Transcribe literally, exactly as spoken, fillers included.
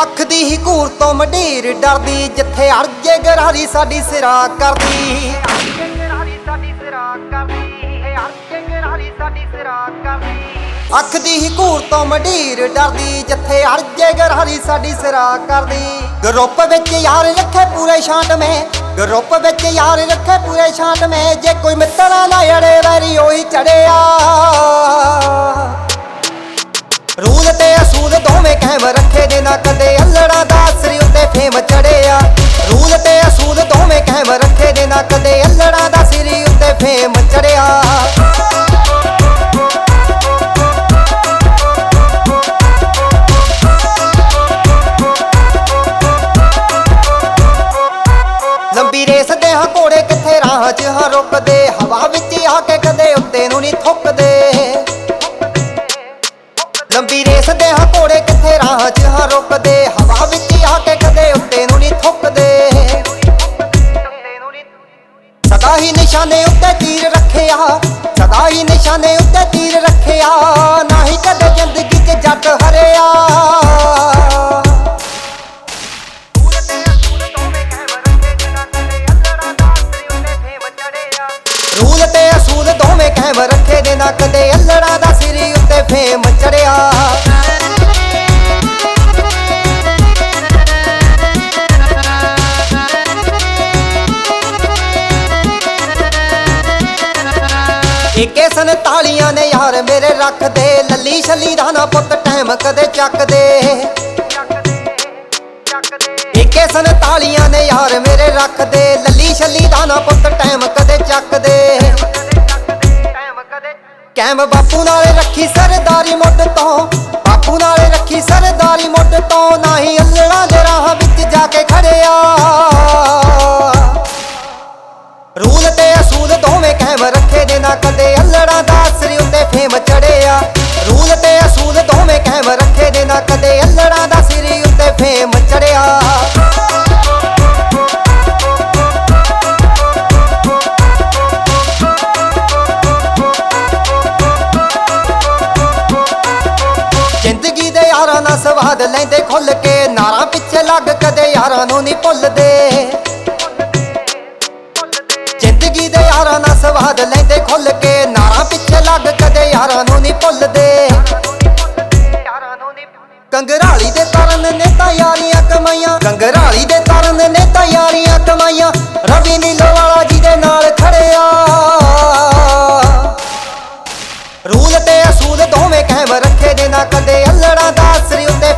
ਅੱਖ ਦੀ ਹੀ ਘੂਰ ਤੋਂ ਮੰਡੀਰ ਡਰਦੀ, ਜਿੱਥੇ ਅੜਜੇ ਗਰਾਰੀ ਸਾਡੀ ਸਿਰਾ ਕਰਦੀ। ਅੱਖ ਦੀ ਹੀ ਘੂਰ ਤੋਂ ਮੰਡੀਰ ਡਰਦੀ, ਜਿੱਥੇ ਅੜਜੇ ਗਰਾਰੀ ਸਾਡੀ ਸਿਰਾ ਕਰਦੀ। ਗਰੁੱਪ ਵਿੱਚ ਯਾਰ ਰੱਖੇ ਪੂਰੇ ਛਾਂਟਵੇਂ, ਗਰੁੱਪ ਵਿੱਚ ਯਾਰ ਰੱਖੇ ਪੂਰੇ ਛਾਂਟਵੇਂ, ਜੇ ਕੋਈ ਮਿੱਤਰਾਂ ਨਾ ਅੜੇ ਵੈਰੀ ਉਹੀ ਚੜਿਆ। ਰੂਲ ਤੇ ਅਸੂਲ ਦੋਵੇਂ ਕਾਇਮ ਰੱਖੇ ਦੇ, ਨਾ ਕਦੇ ਅਲੜਾ ਦਾ ਸਿਰ ਉੱਤੇ ਫੇਮ ਚੜਿਆ। ਰੂਲ ਤੇ ਅਸੂਲ ਦੋਵੇਂ ਕਾਇਮ ਰੱਖੇ ਦੇ, ਨਾ ਕਦੇ ਅਲੜਾ ਦਾ ਸਿਰ ਉੱਤੇ ਫੇਮ ਚੜਿਆ। ਲੰਬੀ ਰੇਸ ਦੇ ਹਾਂ ਘੋੜੇ ਕਿੱਥੇ ਰਾਹ 'ਚ ਹਾਂ ਰੁਕਦੇ, ਹਵਾ ਵਿੱਚ ਆ ਕੇ ਕਦੇ ਉੱਤੇ ਨੂੰ ਨਹੀਂ ਥੁੱਕਦੇ। ਲੰਬੀ ਰੇਸ ਦੇ ਹਾਂ ਘੋੜੇ ਕਿੱਥੇ ਰਾਹ 'ਚ ਹਾਂ ਰੁਕਦੇ, ਹਵਾ ਵਿੱਚ ਆ ਕੇ ਕਦੇ ਉੱਤੇ ਨੂੰ ਨਹੀਂ ਥੁੱਕਦੇ। ਸਦਾ ਹੀ ਨਿਸ਼ਾਨੇ ਉੱਤੇ ਤੀਰ ਰੱਖਿਆ, ਸਦਾ ਹੀ ਨਿਸ਼ਾਨੇ ਉੱਤੇ ਤੀਰ ਰੱਖਿਆ, ਨਾ ਹੀ ਕਦੇ ਜ਼ਿੰਦਗੀ 'ਚ ਜੱਟ ਹਰਿਆ। ਰੂਲ ਤੇ ਅਸੂਲ ਦੋਵੇਂ ਕਾਇਮ ਰੱਖੇ ਦੇ, ਨਾ ਕਦੇ ਅਲੜਾ ਦਾ ਸਿਰ ਉੱਤੇ ਫੇਮ ਚੜਿਆ। ਇੱਕੇ ਸੰਤਾਲੀਆਂ ਨੇ ਯਾਰ ਮੇਰੇ ਰੱਖਦੇ, ਲੱਲੀ ਛੱਲੀ ਦਾ ਨਾ ਪੁੱਤ ਟਾਈਮ ਕਦੇ ਚੱਕਦੇ। ਇੱਕੇ ਸੰਤਾਲੀਆਂ ਨੇ ਯਾਰ ਮੇਰੇ ਰੱਖਦੇ, ਲੱਲੀ ਛੱਲੀ ਦਾ ਨਾ ਪੁੱਤ ਟਾਈਮ ਕਦੇ ਚੱਕਦੇ। ਕੈਮ ਬਾਪੂ ਨਾਲੇ ਰੱਖੀ ਸਰਦਾਰੀ ਮੁੱਢ ਤੋਂ, ਬਾਪੂ ਨਾਲੇ ਰੱਖੀ ਸਰਦਾਰੀ ਮੁੱਢ ਤੋਂ, ਨਾ ਹੀ ਅਲੜਾ ਦੇ ਰਾਹ ਵਿੱਚ ਜਾ ਕੇ ਖੜਿਆ। ਰੂਲ ਤੇ ਅਸੂਲ ਦੋਵੇਂ ਕਾਇਮ ਰੱਖੇ ਦੇ, ਨਾ ਕਦੇ ਅਲੜਾ ਦਾ ਸਿਰ ਉੱਤੇ ਫੇਮ ਚੜਿਆ। ਰੂਲ ਤੇ ਅਸੂਲ ਦੋਵੇਂ ਕਾਇਮ ਰੱਖੇ ਦੇ, ਨਾ ਕਦੇ ਅਲੜਾ ਦਾ ਸਿਰ ਉੱਤੇ ਫੇਮ ਚੜਿਆ। ਜ਼ਿੰਦਗੀ ਦੇ ਯਾਰਾਂ ਨਾਲ ਸਵਾਦ ਲੈਂਦੇ ਖੁੱਲ ਕੇ, ਨਾਰਾਂ ਪਿੱਛੇ ਲੱਗ ਕਦੇ ਯਾਰਾਂ ਨੂੰ ਨਹੀਂ ਭੁੱਲਦੇ। ਜ਼ਿੰਦਗੀ ਦੇ ਯਾਰਾਂ ਨਾਲ ਸਵਾਦ ਲੈਂਦੇ ਖੁੱਲ ਕੇ, ਨਾਰਾਂ ਪਿੱਛੇ ਲੱਗ ਕਦੇ ਯਾਰਾਂ ਨੂੰ ਨਹੀਂ ਭੁੱਲਦੇ। ਕੰਗਰਾਲੀ ਦੇ ਤਰਨ ਨੇ ਤਾਂ ਯਾਰੀਆਂ ਕਮਾਈਆਂ, ਕੰਗਰਾਲੀ ਦੇ ਤਰਨ ਨੇ ਤਾਂ ਯਾਰੀਆਂ ਕਮਾਈਆਂ, ਰਵੀ ਨੀਲੋ ਵਾਲਾ ਜੀ ਦੇ ਨਾਲ ਖੜਿਆ। ਰੂਲ ਤੇ ਅਸੂਲ ਦੋਵੇਂ ਕਾਇਮ ਰੱਖੇ ਦੇ, ਨਾ ਕਦੇ ਅਲੜਾ ਦਾ ਸਿਰ ਉੱਤੇ